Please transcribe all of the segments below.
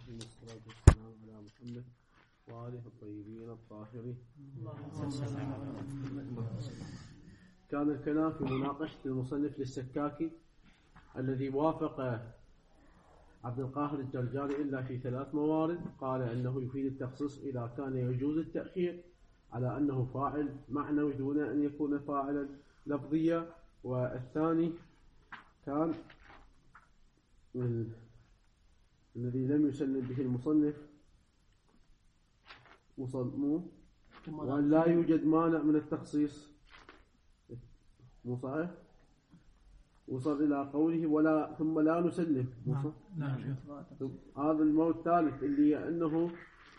والصلاة والسلام على محمد وآله الطيبين الطاهرين. كان الكلام في مناقشة المصنف للسكاكي الذي وافق عبد القاهر الجرجاني إلا في 3 موارد. قال أنه يفيد التخصيص إذا كان يجوز التأخير على أنه فاعل معنوي دون أن يكون فاعلا لفظيا. والثاني كان الذي لم يسلم به المصنف وأن لا يوجد مانع من التخصيص. مو صحيح؟ وصل إلى قوله ولا ثم لا نسلم. هذا الموت الثالث اللي أنه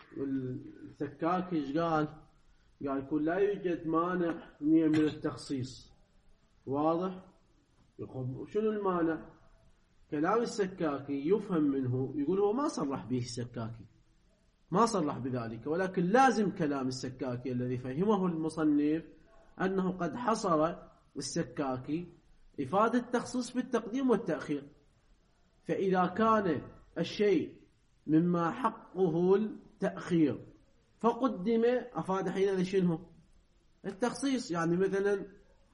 السكاكي إيش قال يقول لا يوجد مانع من التخصيص. واضح؟ يقول شنو المانع؟ كلام السكاكي يفهم منه، يقول هو ما صرح به السكاكي، ما صرح بذلك، ولكن لازم كلام السكاكي الذي فهمه المصنف أنه قد حصر السكاكي إفادة التخصيص بالتقديم والتأخير. فإذا كان الشيء مما حقه التأخير فقدم أفاد حينئذ شنو؟ التخصيص. يعني مثلا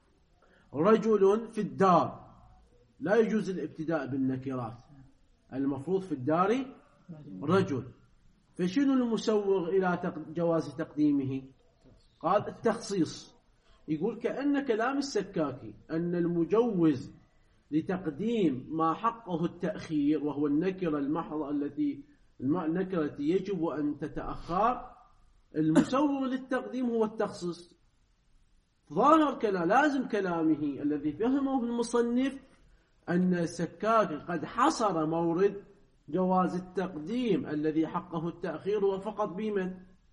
رجل في الدار لا يجوز الابتداء بالنكرات، المفروض في الدار رجل، فشنو المسوغ إلى جواز تقديمه؟ قال التخصيص. يقول كأن كلام السكاكي أن المجوز لتقديم ما حقه التأخير وهو النكرة المحضة النكرة التي يجب أن تتأخر، المسوغ للتقديم هو التخصيص. ظاهر لازم كلامه الذي فهمه المصنف أن السكاكي قد حصر مورد جواز التقديم الذي حقه التأخير هو فقط بمن؟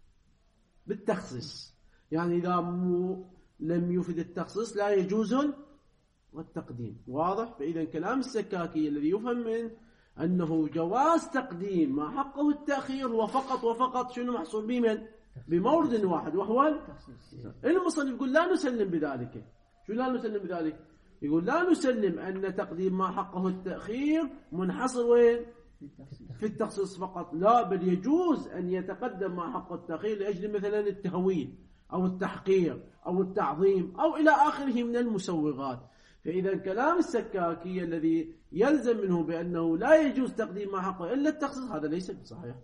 بالتخصيص. يعني إذا لم يفد التخصيص لا يجوز التقديم. واضح؟ فإذا كلام السكاكي الذي يفهم منه أنه جواز تقديم ما حقه التأخير هو فقط وفقط شنو محصور بمن؟ بمورد واحد وهو التخصيص. المصنف يقول لا نسلم بذلك. شو لا نسلم بذلك؟ يقول لا نسلم أن تقديم ما حقه التأخير منحصر وين؟ في التخصيص فقط. لا، بل يجوز أن يتقدم ما حقه التأخير لأجل مثلا التهويل أو التحقير أو التعظيم أو إلى آخره من المسوغات. فإذا كلام السكاكي الذي يلزم منه بأنه لا يجوز تقديم ما حقه إلا التخصيص هذا ليس بصحيح.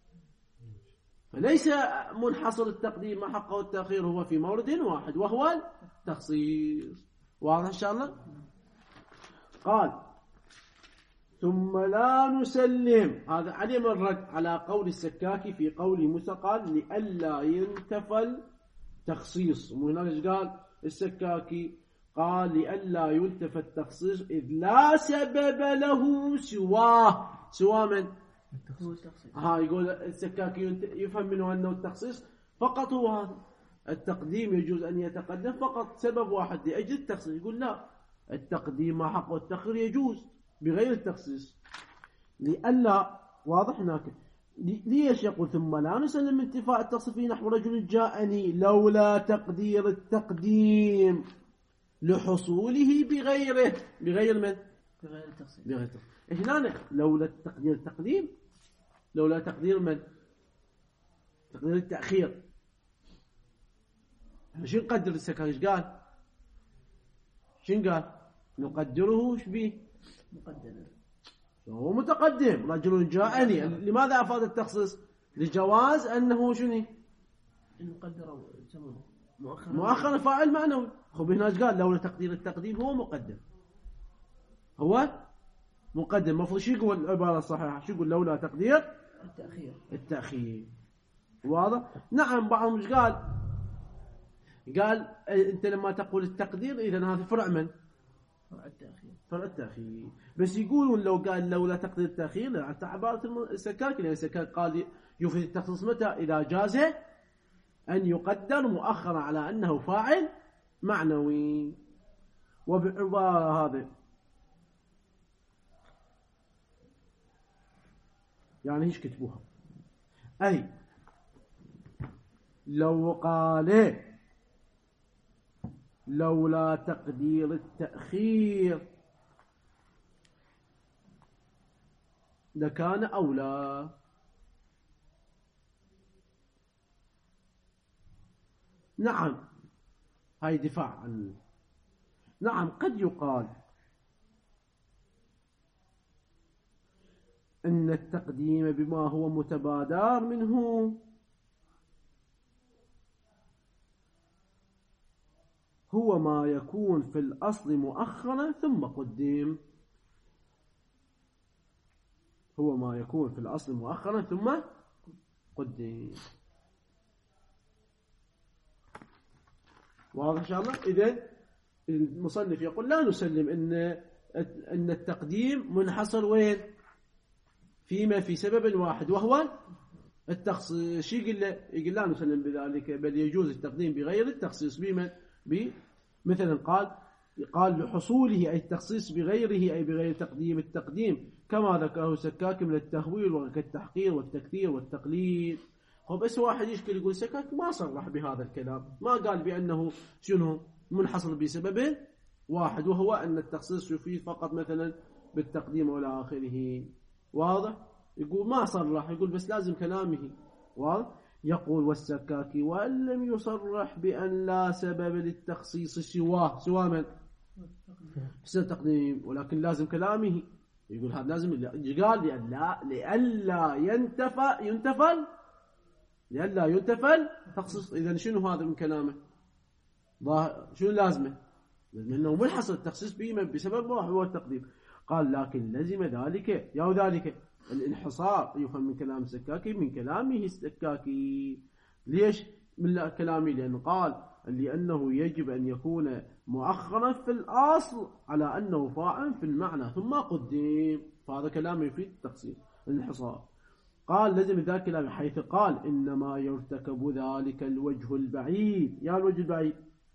فليس منحصر التقديم ما حقه التأخير هو في مورد واحد وهو التخصيص. واضح إن شاء الله؟ قال ثم لا نسلم. هذا علم الرد على قول السكاكي في قول موسى قال لئلا ينتفى التخصيص. وهنا قال السكاكي قال لئلا ينتفى التخصيص إذ لا سبب له سوى من؟ يقول السكاكي يفهم منه أنه التخصيص فقط هو هذا. التقديم يجوز أن يتقدم فقط سبب واحد لأجل التخصيص. يقول لا، التقديم ما حقه التأخير يجوز بغير التخصيص. لألا واضح هناك ليش يقول ثم لا نسلم انتفاء التصريف نحو رجل جاءني لولا تقدير التقديم لحصوله بغير من؟ بغير التخصيص. هنا لولا تقدير التقديم، لولا تقدير من؟ تقدير التأخير. شو نقدر السكاكي؟ ايش قال؟ شو قال؟ نقدره ايش به؟ مقدم. هو متقدم رجل جاءني. لماذا أفاد التخصيص؟ لجواز أنه شنو؟ نقدره مؤخر فاعل معنوي. خب هنا ايش قال؟ لولا تقدير التقديم هو مقدم. هو مقدم. مفروض شو يقول العبارة الصحيحة؟ شو يقول؟ لولا تقدير التأخير. واضح؟ نعم. بعضهم ايش قال؟ قال أنت لما تقول التقدير إذن هذا فرع من؟ فرع التأخير. بس يقولون لو قال لولا تقدير التأخير حتى عبارة السكاكي، لأن السكاكي قال يفيد التخصيص متى؟ إذا جاز أن يقدر مؤخرا على أنه فاعل معنوي. وبعبارة هذا يعني ايش كتبوها؟ أي لو قال لولا تقدير التأخير لكان أولى. نعم، هاي دفاع عن. نعم، قد يقال إن التقديم بما هو متبادر منه هو ما يكون في الأصل مؤخرا ثم قدم. هو ما يكون في الأصل مؤخرا ثم قدم. واضح إن شاء الله؟ إذن المصنف يقول لا نسلم إن التقديم منحصر وين؟ فيما في سبب واحد وهو التخصيص. يقول لا نسلم بذلك، بل يجوز التقديم بغير التخصيص. مثلا قال لحصوله أي التخصيص بغيره أي بغير تقديم التقديم كما ذكره سكاك من التهويل وكالتحقير والتكثير والتقليد. بس واحد يشكل يقول سكاك ما صرح بهذا الكلام، ما قال بأنه شنو منحصر بسبب واحد وهو أن التخصيص يفيد فقط مثلا بالتقديم ولا آخره. واضح؟ يقول ما صرح، يقول بس لازم كلامه. واضح؟ يقول والسكاكي وأن لم يصرح بأن لا سبب للتخصيص سوى من؟ التقديم، ولكن لازم كلامه. يقول هذا لازم قال لئلا ينتفل تخصيص. إذا شنو هذا من كلامه؟ شنو لازمه؟ لأنه منحصر التخصيص بسبب واحد هو التقديم. قال لكن لزم ذلك الانحصار يفهم من كلام السكاكي من كلامه السكاكي. ليش من كلامه؟ لأنه قال لأنه يجب أن يكون مؤخرا في الأصل على أنه فاعل في المعنى ثم قدم. فهذا كلامه يفيد التخصيص الانحصار. قال لزم ذلك كلامه حيث قال إنما يرتكب ذلك الوجه البعيد. يا الوجه البعيد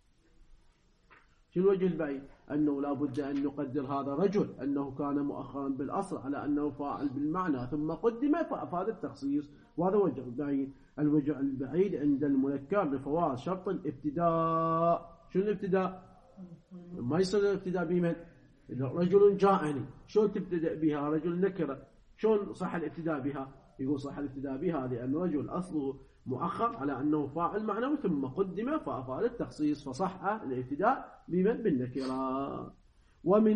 شو الوجه البعيد؟ أنه لا بد أن نقدر هذا رجل أنه كان مؤخرا بالأصل على أنه فاعل بالمعنى ثم قدم فأفاد التخصيص، وهذا وجه بعيد. الوجه البعيد عند المنكر لفوات شرط الابتداء. شو الابتداء؟ ما يصير الابتداء بمن؟ رجل جاءني، شلون تبتدأ بها؟ رجل نكرة، شلون صح الابتداء بها؟ يقول صح الابتداء بها لأن رجل أصله مؤخر على أنه فاعل معنوي ثم قدم فأفعل التخصيص فصح الابتداء بمن؟ بالنكرة. ومن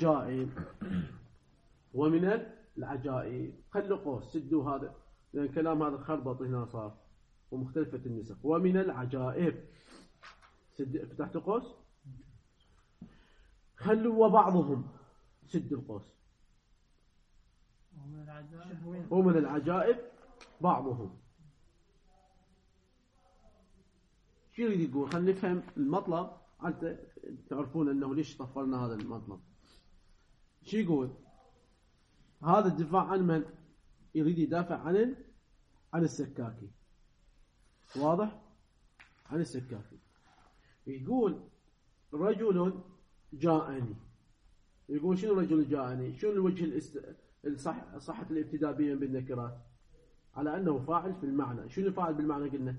العجائب خلوا قوس سدوا هذا لأن كلام هذا خربط هنا صار ومختلفة النسخ. ومن العجائب فتحت قوس خلوا وبعضهم سد القوس. ومن العجائب بعضهم. شو يريد يقول؟ خلينا نفهم المطلب حتى تعرفون أنه ليش طفرنا هذا المطلب. شو يقول؟ هذا الدفاع عن من؟ يريد يدافع عن السكاكي. واضح؟ عن السكاكي. يقول رجل جاءني. يقول شنو رجل جاءني؟ شنو الوجه صحة الابتداء بالنكرات؟ على أنه فاعل في المعنى. شنو فاعل بالمعنى قلنا؟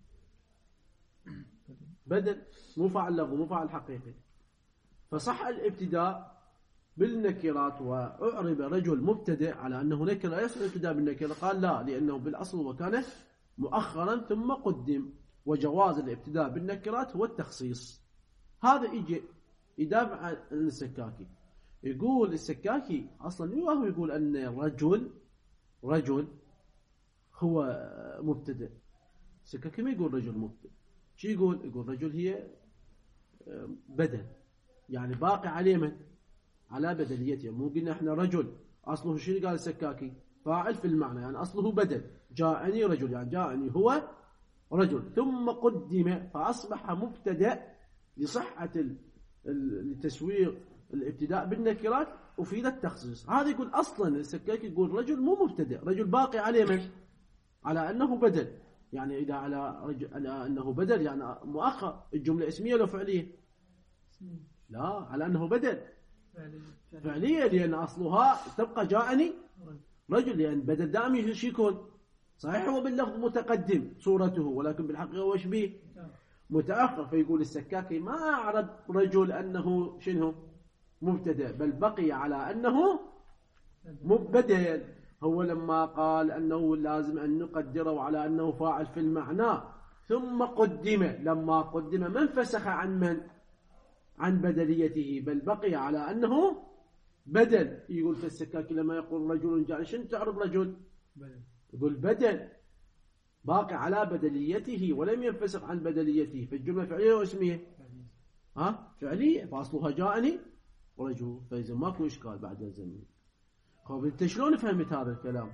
بدل، مو فاعل لفظ، مو فاعل حقيقي. فصح الابتداء بالنكرات وأعرب رجل مبتدئ على أنه نكرة يصح الابتداء بالنكرة. قال لا لأنه بالأصل وكان مؤخرا ثم قدم، وجواز الابتداء بالنكرات هو التخصيص. هذا يجي يدافع عن السكاكي. يقول السكاكي أصلا وهو يقول أن رجل هو مبتدئ. السكاكي ما يقول رجل مبتدئ. شو يقول؟ يقول رجل هي بدل، يعني باقي عليه من؟ على بدليته. مو قلنا احنا رجل أصله شنو قال السكاكي؟ فاعل في المعنى، يعني أصله بدل. جاءني رجل يعني جاءني هو رجل ثم قدم فأصبح مبتدأ لصحة التسويق الابتداء بالنكرات وفي التخصيص. هذا يقول أصلا السكاكي يقول رجل مو مبتدأ، رجل باقي عليه من؟ على أنه بدل. يعني إذا على أنه بدل يعني مؤخر. الجملة اسمية ولا فعلية؟ لا، على أنه بدل فعلية لأن أصلها تبقى جاءني رجل، لأن بدل دائما شو يكون؟ صحيح هو باللفظ متقدم صورته ولكن بالحقيقة وش به؟ متأخر. فيقول السكاكي ما أعرب رجل أنه شنو؟ مبتدأ، بل بقي على أنه مبدل. هو لما قال أنه لازم أن نقدره على أنه فاعل في المعنى ثم قدم. لما قدم ما انفسخ عن من؟ عن بدليته، بل بقي على أنه بدل. يقول في السكاكي لما يقول رجل جاء، شنو تعرف رجل؟ بدل. يقول بدل، باقي على بدليته ولم ينفسخ عن بدليته. فالجملة فعلية واسمية؟ فعلية، فأصلها جاءني رجل، فإذا ماكو إشكال بعد الزمن. طيب أنت شلون فهمت هذا الكلام؟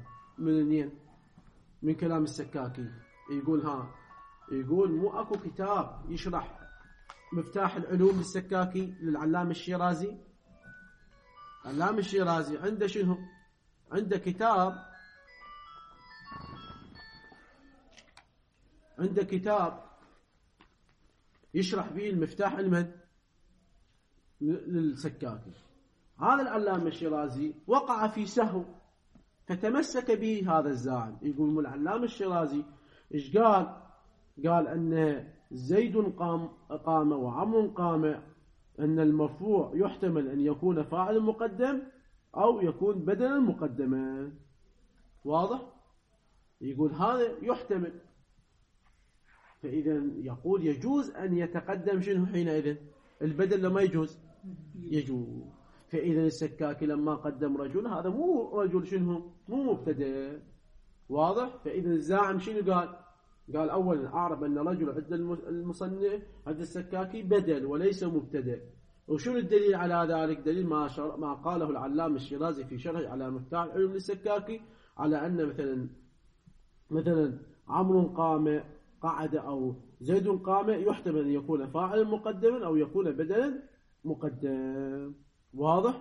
من كلام السكاكي. يقول مو أكو كتاب يشرح مفتاح العلوم للسكاكي للعلامة الشيرازي؟ العلامة الشيرازي عنده شنو؟ عنده كتاب يشرح به المفتاح للسكاكي. هذا العلامة الشيرازي وقع في سهو فتمسك به هذا الزاعم. يقول العلامة الشيرازي إيش قال؟ قال أن زيد قام وعمر قام، أن المرفوع يحتمل أن يكون فاعل مقدم أو يكون بدلا مقدما. واضح؟ يقول هذا يحتمل، فإذا يقول يجوز أن يتقدم شنو حينئذ؟ البدل لما يجوز؟ يجوز. فإذا السكاكي لما قدم رجل، هذا مو رجل شنو؟ مو مبتدأ. واضح؟ فإذا الزاعم شنو قال؟ قال أولا أعرف أن رجل عند المصنف عند السكاكي بدل وليس مبتدأ. وشنو الدليل على ذلك؟ دليل ما قاله العلامة الشيرازي في شرح على مفتاح العلوم للسكاكي، على أن مثلا عمرو قام قعد أو زيد قام يحتمل أن يكون فاعل مقدما أو يكون بدلا مقدم. واضح؟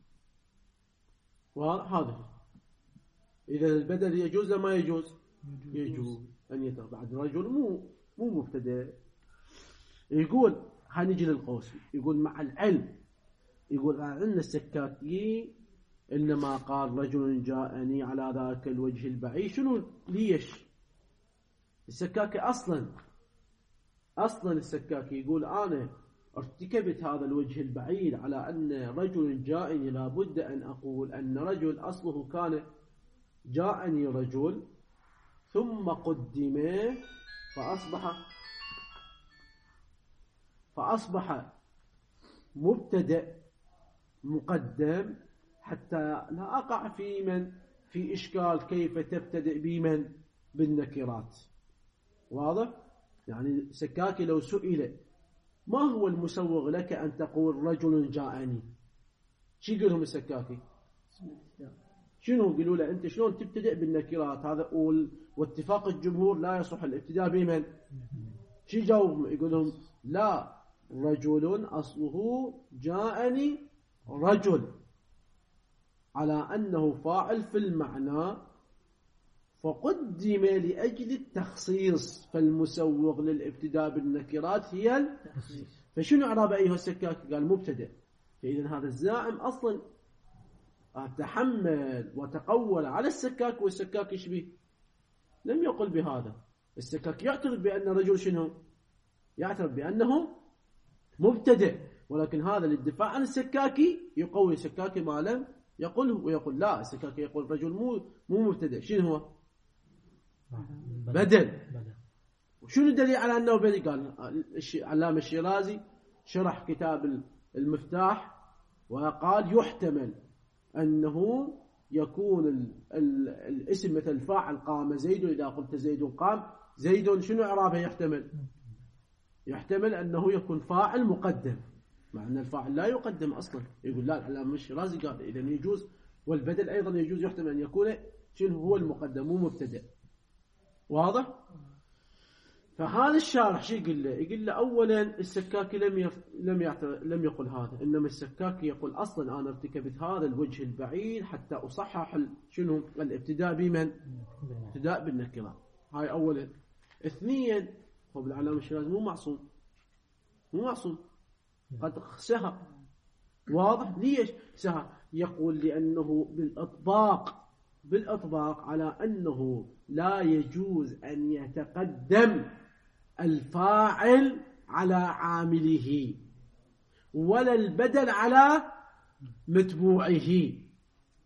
هذا إذا البدل يجوز ما يجوز؟ يجوز أن يتبعد رجل مو مبتدأ. يقول هنجي للقوس. يقول مع العلم، يقول أن السكاكي إنما قال رجل جاءني على ذاك الوجه البعيد. شنو ليش؟ السكاكي أصلا السكاكي يقول أنا ارتكبت هذا الوجه البعيد على أن رجل جاءني، لابد أن أقول أن رجل أصله كان جاءني رجل ثم قدم فأصبح مبتدأ مقدم، حتى لا أقع في إشكال كيف تبتدئ بمن؟ بالنكرات. واضح؟ يعني سكاكي لو سئل ما هو المسوغ لك أن تقول رجل جاءني، شو يقولهم السكاكي؟ شنو يقولوا له؟ أنت شلون تبتدئ بالنكرات؟ هذا واتفاق الجمهور لا يصح الابتداء بمن؟ شو يجاوبهم؟ يقولهم لا، رجل أصله جاءني رجل، على أنه فاعل في المعنى فقدم لأجل التخصيص، فالمسوغ للابتداء بالنكرات هي التخصيص. فشنو إعراب أيها السكاكي؟ قال مبتدأ. فإذا هذا الزاعم أصلا تحمل وتقول على السكاك، والسكاك يشبه لم يقل بهذا. السكاك يعترف بأن رجل شنو؟ يعترف بأنه مبتدأ، ولكن هذا للدفاع عن السكاكي يقوي السكاكي ما لم يقوله، ويقول لا، السكاكي يقول رجل مو مبتدأ. شنو هو؟ بدل. وشنو الدليل على أنه بدل؟ قال علامة الشيرازي شرح كتاب المفتاح وقال يحتمل أنه يكون الاسم مثل فاعل قام زيد، إذا قلت زيد قام، زيد شنو إعرابه؟ يحتمل أنه يكون فاعل مقدم، مع أن الفاعل لا يقدم أصلا. يقول لا، العلامة الشيرازي قال إذا يجوز، والبدل أيضا يجوز، يحتمل أن يكون شنو هو المقدم مو مبتدأ. واضح؟ فهذا الشارح شو يقول له؟ يقول له أولا السكاكي لم يقل هذا، إنما السكاكي يقول أصلا أنا ارتكبت هذا الوجه البعيد حتى أصحح شنو الابتداء بمن؟ ابتداء بالنكرة. هاي أولا. اثنيا، هو بالعلامة الشيرازي مو معصوم، قد سهى. واضح؟ ليش سهى؟ يقول لأنه بالإطباق على أنه لا يجوز أن يتقدم الفاعل على عامله ولا البدل على متبوعه.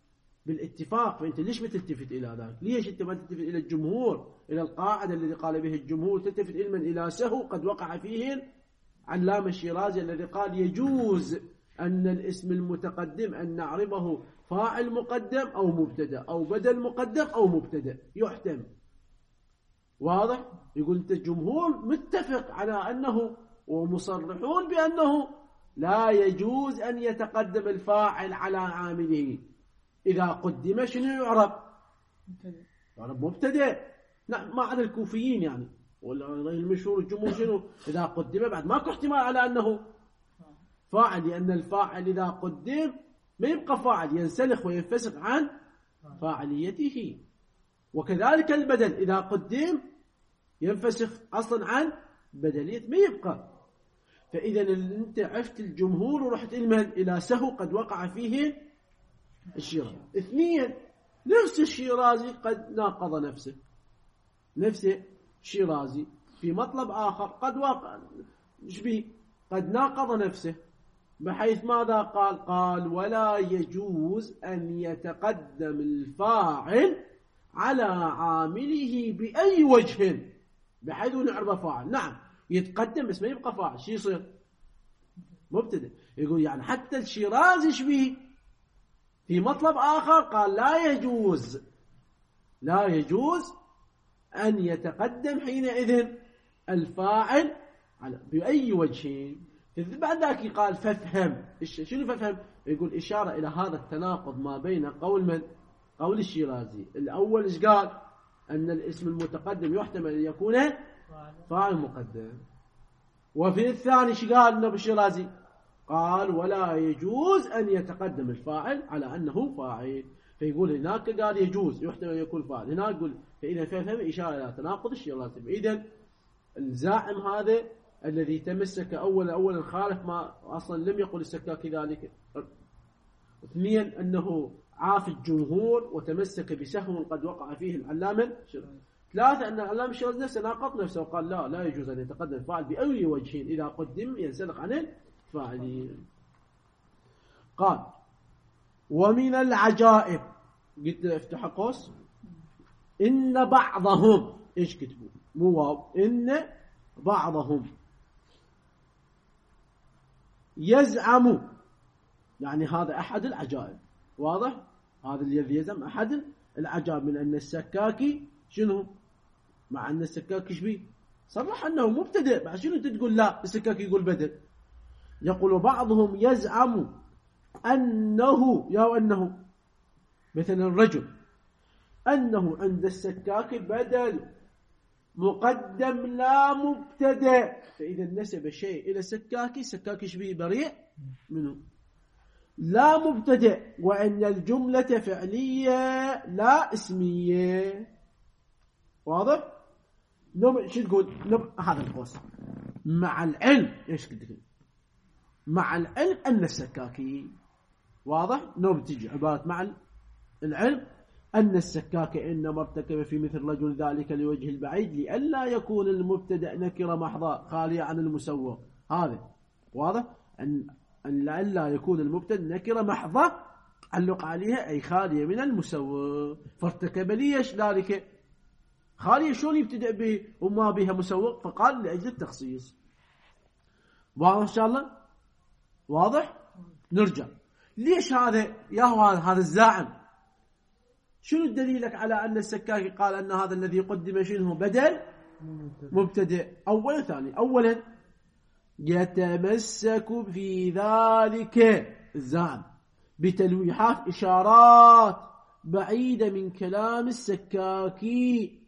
بالاتفاق، فأنت ليش ما تلتفت إلى ذلك؟ ليش أنت ما تلتفت إلى الجمهور، إلى القاعدة الذي قال به الجمهور، تلتفت إلى سهو قد وقع فيه علامة الشيرازي الذي قال يجوز أن الاسم المتقدم أن نعربه فاعل مقدم أو مبتدأ أو بدل مقدم أو مبتدأ يحتمل. واضح؟ يقول أنت الجمهور متفق على أنه ومصرحون بأنه لا يجوز أن يتقدم الفاعل على عامله. إذا قدم شنو يعرب؟ يعرب مبتدأ. نعم، ما عدا الكوفيين يعني، ولا المشهور الجمهور شنو؟ إذا قدم بعد ماكو احتمال على أنه فاعل، لأن الفاعل إذا قدم ما يبقى فاعل، ينسلخ وينفسخ عن فاعليته. وكذلك البدل إذا قدم ينفسخ أصلا عن بدلية، ما يبقى. فإذا أنت عفت الجمهور ورحت إلى سهو قد وقع فيه الشيرازي. اثنين، نفس الشيرازي قد ناقض نفسه الشيرازي في مطلب آخر قد وقع قد ناقض نفسه، بحيث ماذا قال؟ قال ولا يجوز أن يتقدم الفاعل على عامله بأي وجه، بحيث نعرف فاعل. نعم يتقدم بس ما يبقى فاعل، شو يصير؟ مبتدأ. يقول يعني حتى الشيرازي شبيه في مطلب آخر قال لا يجوز أن يتقدم حينئذ الفاعل بأي وجه. بعد ذلك قال فافهم. شنو فافهم؟ يقول إشارة إلى هذا التناقض ما بين قول الشيرازي الأول إيش قال؟ أن الاسم المتقدم يحتمل أن يكون فاعل مقدم، وفي الثاني إيش قال النبي الشيرازي؟ قال ولا يجوز أن يتقدم الفاعل على أنه فاعل. فيقول هناك قال يجوز يحتمل أن يكون فاعل، هناك يقول فإذا فهم إشارة إلى تناقض الشيرازي. إذن الزاعم هذا الذي تمسك أولا خالف ما أصلا لم يقل السكاكي ذلك. اثنين، أنه عاف الجمهور وتمسك بسهو قد وقع فيه العلامة. ثلاثة، أن العلامة الشيرازي نفسه ناقض نفسه وقال لا يجوز أن يتقدم الفاعل بأي وجه، إذا قدم ينسلخ عن الفاعلين. قال ومن العجائب، قلت افتح قوس، إن بعضهم إيش كتبوا؟ مو واو، إن بعضهم يزعم، يعني هذا أحد العجائب. واضح؟ هذا الذي يزعم أحد العجائب من أن السكاكي شنو؟ مع أن السكاكي شبيه صرح أنه مبتدئ، بعد شنو أنت تقول لا السكاكي يقول بدل؟ يقول بعضهم يزعم أنه مثلا الرجل أنه عند السكاكي بدل مقدم لا مبتدئ، فإذا نسب شيء إلى السكاكي شبيه بريء منه لا مبتدئ، وأن الجملة فعلية لا اسمية. واضح؟ شو تقول؟ هذا القوس مع العلم ايش كده؟ مع العلم أن السكاكي، واضح؟ تجي عبارة مع العلم أن السكاكي إنما ارتكب في مثل رجل ذلك لوجه البعيد لئلا يكون المبتدأ نكرة محضة خالية عن المسوغ. هذا واضح؟ أن لئلا يكون المبتدأ نكرة محضة علق عليها أي خالية من المسوغ، فارتكب ليش ذلك خالية، شلون يبتدأ به وما بها مسوغ؟ فقال لأجل التخصيص. واضح إن شاء الله؟ واضح؟ نرجع. ليش هذا يا هو هذا الزاعم؟ شنو دليلك على أن السكاكي قال أن هذا الذي قدم شنو بدل مبتدئ؟ أولا ثاني، أولا يتمسك في ذلك الزاعم بتلويحات إشارات بعيدة من كلام السكاكي.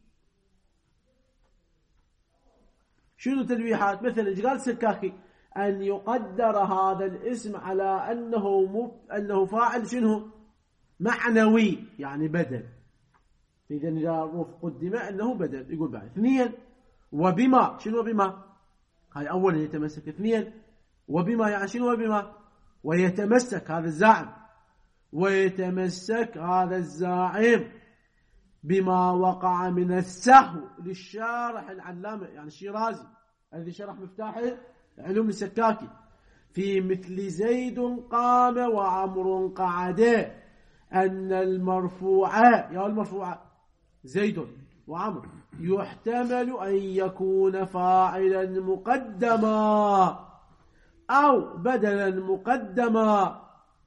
شنو تلويحات؟ مثلا قال السكاكي أن يقدر هذا الاسم على أنه فاعل شنو معنوي، يعني بدل. إذا إذا قدم أنه بدل يقول بعد. اثنين، وبما، شنو بما؟ هاي أولا يتمسك. اثنين، وبما يعني شنو وبما؟ ويتمسك هذا الزاعم، ويتمسك هذا الزاعم بما وقع من السهو للشارح العلامة يعني الشيرازي الذي شرح مفتاح علوم السكاكي في مثل زيد قام وعمر قعد أن المرفوع يا المرفوع زيد وعمر يحتمل أن يكون فاعلا مقدما أو بدلا مقدما.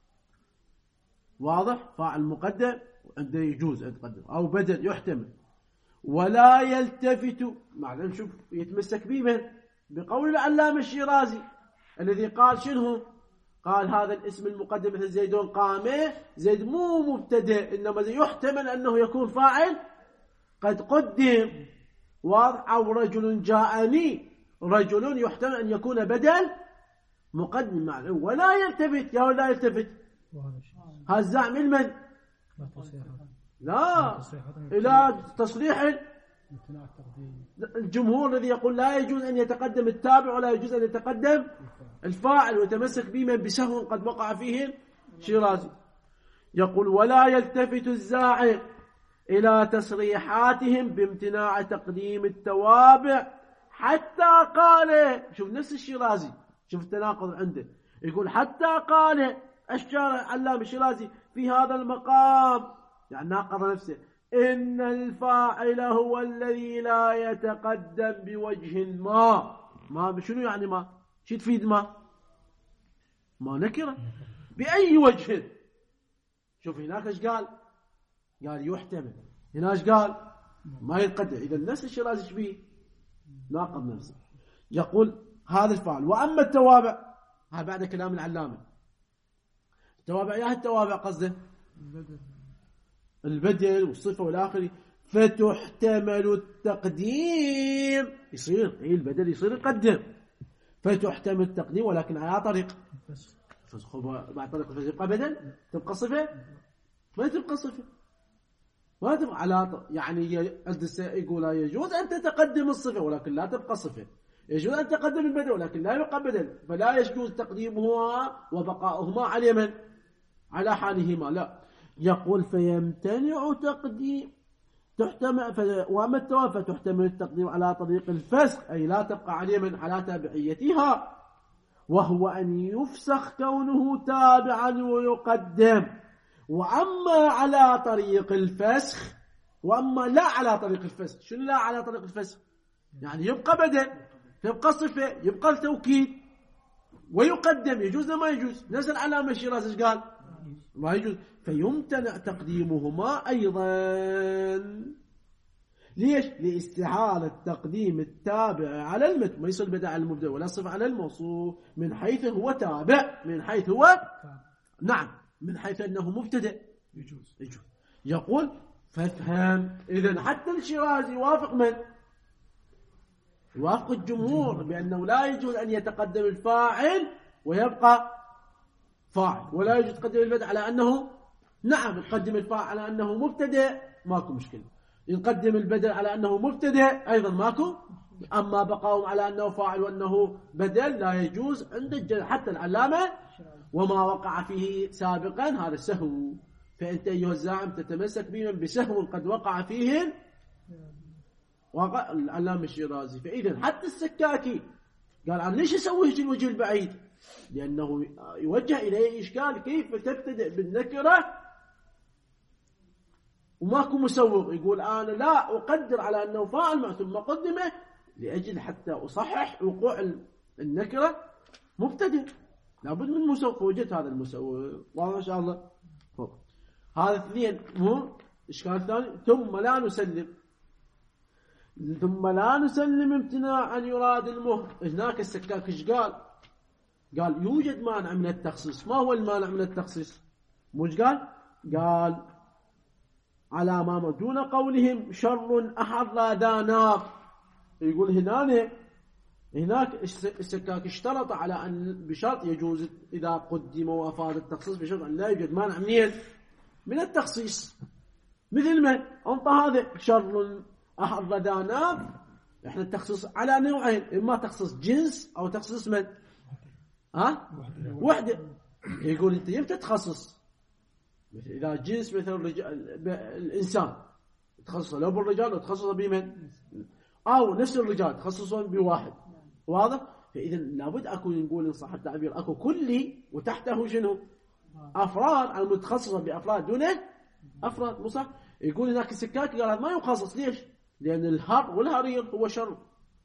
واضح؟ فاعل مقدم عنده يجوز أن تقدم أو بدل يحتمل. ولا يلتفت معنا نشوف يتمسك به بقول العلامة الشيرازي الذي قال شنو؟ قال هذا الاسم المقدم مثل زيدون قامه، زيد مو مبتدئ إنما يحتمل أنه يكون فاعل قد قدم. واضح؟ أو رجل جاءني، رجل يحتمل أن يكون بدل مقدم معنا. ولا يلتفت يا ولا يلتفت هذا الزعم من؟ لا إلى تصريح الجمهور الذي يقول لا يجوز أن يتقدم التابع ولا يجوز أن يتقدم الفاعل، ويتمسك بمن بسهو قد وقع فيه شيرازي. يقول ولا يلتفت الزاعم إلى تصريحاتهم بامتناع تقديم التوابع حتى قال، شوف نفس الشيرازي، شوف التناقض عنده، يقول حتى قال الشارع علامة الشيرازي في هذا المقام، يعني ناقض نفسه، إن الفاعل هو الذي لا يتقدم بوجه ما شنو يعني ما؟ شو تفيد ما نكرة بأي وجه. شوف هناك ايش قال يحتمل، هنا ايش قال ما يتقدم. إذا نفس الشيرازي ايش بيه؟ ناقض نفسه. يقول هذا الفاعل. وأما التوابع، هذا بعد كلام العلامة، التوابع يا التوابع قصده البدل والصفة والآخر، فتحتمل التقديم، يصير البدل يصير يقدم، فتحتمل التقديم ولكن على طريق بعد طريق الفسخ يبقى بدل، تبقى صفة ما تبقى صفة، ما تبقى على يعني يقول يجوز أن تتقدم الصفة ولكن لا تبقى صفة، يجوز أن تقدم البدل ولكن لا يبقى بدل، فلا يجوز تقديمهما وبقاؤهما على من؟ على حالهما. لا، يقول فيمتنع تقديم تحتمل. وأما التوابع فتحتمل التقديم على طريق الفسخ، أي لا تبقى عليه من على تابعيتها، وهو أن يفسخ كونه تابعا ويقدم. وأما على طريق الفسخ، وأما لا على طريق الفسخ، شنو لا على طريق الفسخ؟ يعني يبقى بدل، يبقى صفة، يبقى التوكيد ويقدم، يجوز ما يجوز. نفس العلامة الشيرازي ايش قال؟ ما يجوز. فيمتنع تقديمهما أيضا. ليش؟ لاستحالة تقديم التابع على المتن، ما يصير بدأ على المبدأ ولا صفة على الموصوف، من حيث هو تابع، من حيث هو نعم، من حيث أنه مبتدأ يجوز. يقول فافهم. إذن حتى الشيرازي يوافق من؟ يوافق الجمهور بأنه لا يجوز أن يتقدم الفاعل ويبقى فاعل، ولا يجوز تقدم البدء على أنه نعم، يقدم الفاعل على أنه مبتدئ ماكو مشكلة، يقدم البدل على أنه مبتدئ أيضا ماكو. أما بقاهم على أنه فاعل وأنه بدل لا يجوز عند حتى العلامة، وما وقع فيه سابقا هذا سهو. فأنت أيها الزاعم تتمسك بمن بسهو قد وقع فيه العلامة الشيرازي. فإذا حتى السكاكي قال عن ليش يسوي هيك الوجه البعيد؟ لأنه يوجه إليه إشكال كيف تبتدئ بالنكرة وماكو مسوغ. يقول أنا لا أقدر على أنه فاعل ثم قدمه لأجل حتى أصحح وقوع النكرة مبتدئ، لابد من مسوغ، فوجدت هذا المسوغ. واضح إن شاء الله. هذا اثنين مو إشكال ثاني. ثم لا نسلم امتناعا يراد المهر. هناك السكاك ايش قال؟ قال يوجد مانع من التخصيص. ما هو المانع من التخصيص؟ مش قال على ما دون قولهم شر أحر ذا نار. يقول هناك السكاك اشترط على أن بشرط يجوز إذا قدم وأفاد التخصيص بشرط أن لا يوجد مانع من التخصيص. مثل ما أنت هذا شر أحر ذا نار، إحنا التخصيص على نوعين، إما تخصيص جنس أو تخصيص من وحدة. يقول أنت يمتى تخصص؟ إذا جنس مثل الإنسان تخصصه لو بالرجال وتخصصه بمن، أو نفس الرجال تخصصون بواحد. واضح؟ فإذا لابد أكو نقول إن صح التعبير أكو كلي وتحته شنو أفراد المتخصصة بأفراد دونه أفراد، مو صح؟ يقول هناك السكاكي قال هذا ما يخصص. ليش؟ لأن الهر والهرير هو شر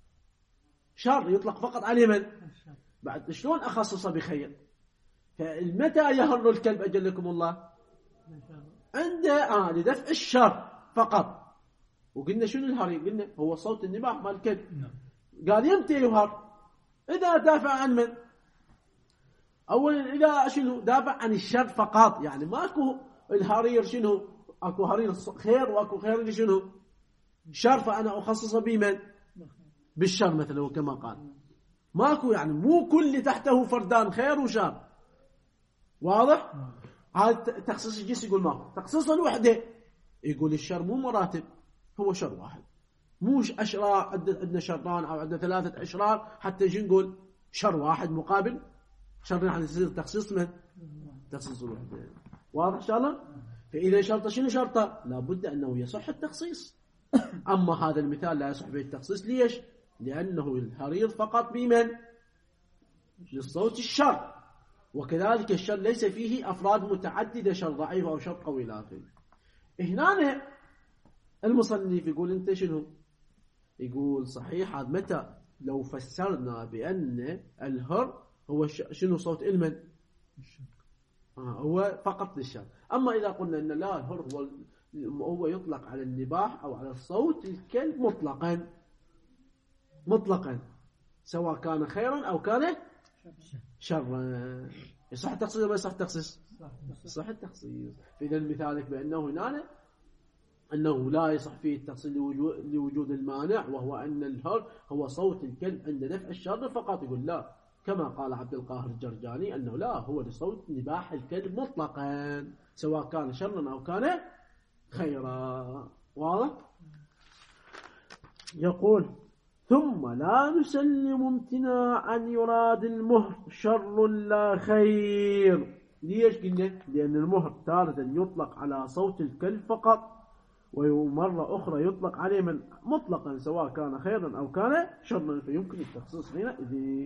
يطلق فقط على من؟ بعد شلون أخصصه بخير؟ فمتى يهر الكلب أجلكم الله؟ عنده لدفع الشر فقط. وقلنا شنو الهرير؟ قلنا هو صوت النباح مال الكلب. قال يمتى يهر؟ إذا دافع عن من؟ أولا إذا شنو؟ دافع عن الشر فقط. يعني ماكو الهرير شنو؟ أكو هرير خير وأكو خير شنو؟ شر، فأنا أخصصه بمن؟ بالشر مثلا كما قال. ماكو يعني مو كل تحته فردان خير وشر. واضح؟ هذا تخصيص الجنس. يقول ماكو تخصيص الوحدة. يقول الشر مو مراتب، هو شر واحد. مو أشرار عندنا شرطان أو عندنا 3 أشرار حتى يجي نقول شر واحد مقابل شر. يعني يصير تخصيص من؟ تخصيص الوحدة. واضح إن شاء الله؟ فإذا شرطة شنو شرطة؟ لابد أنه يصح التخصيص. أما هذا المثال لا يصح به التخصيص. ليش؟ لأنه الهرير فقط بمن؟ للصوت الشر. وكذلك الشر ليس فيه أفراد متعددة، شر ضعيف أو شر قوي إلى آخره. هنا المصنف يقول أنت شنو؟ يقول صحيح هذا متى لو فسرنا بأن الهر هو شنو صوت المن؟ هو فقط للشر. أما إذا قلنا أن لا، الهر هو يطلق على النباح أو على الصوت الكلب مطلقا سواء كان خيرا أو كان شرا. يصح التخصيص ولا يصح التخصيص؟ صح التخصيص. فإذا مثالك بأنه هنا أنه لا يصح فيه التخصيص لوجود المانع، وهو أن الهر هو صوت الكلب عند دفع الشر فقط. يقول لا، كما قال عبد القاهر الجرجاني أنه لا، هو لصوت نباح الكلب مطلقا سواء كان شرا أو كان خيرا. واضح؟ يقول ثم لا نسلم امتناعا يراد المهر شر لا خير. ليش قلنا؟ لأن المهر تارة يطلق على صوت الكلب فقط، ومرة أخرى يطلق عليه من مطلقا سواء كان خيرا أو كان شرا، فيمكن التخصيص هنا.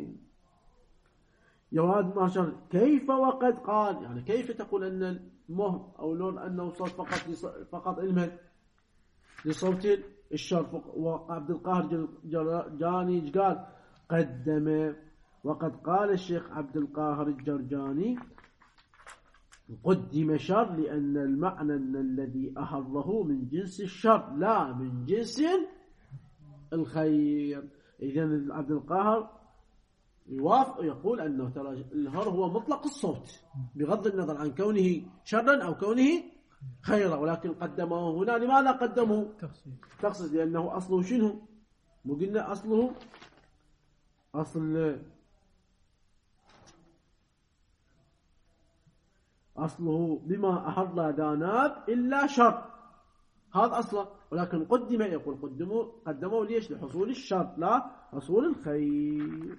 يراد ما شر. كيف وقد قال؟ يعني كيف تقول أن المهر أو لون أنه صوت فقط المهر لصوت الشر؟ وعبد القاهر الجرجاني قال قدم. وقد قال الشيخ عبد القاهر الجرجاني قدم شر لأن المعنى أن الذي أهره من جنس الشر لا من جنس الخير. إذن عبد القاهر يوافق يقول أنه ترى الهر هو مطلق الصوت بغض النظر عن كونه شرا أو كونه خيرا، ولكن قدمه هنا. لماذا قدمه؟ تخصيص. لأنه أصله شنو؟ مو قلنا أصله بما أحر داناب إلا شر، هذا أصله. ولكن قدم، يقول قدمه ليش؟ لحصول الشر لا حصول الخير.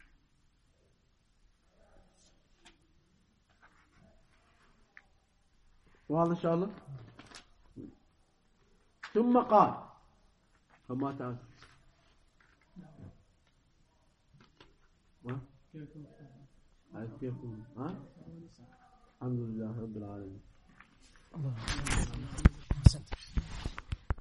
واضح إن شاء الله؟ ثم قال فما تعرف كيفكم؟ الحمد لله رب العالمين.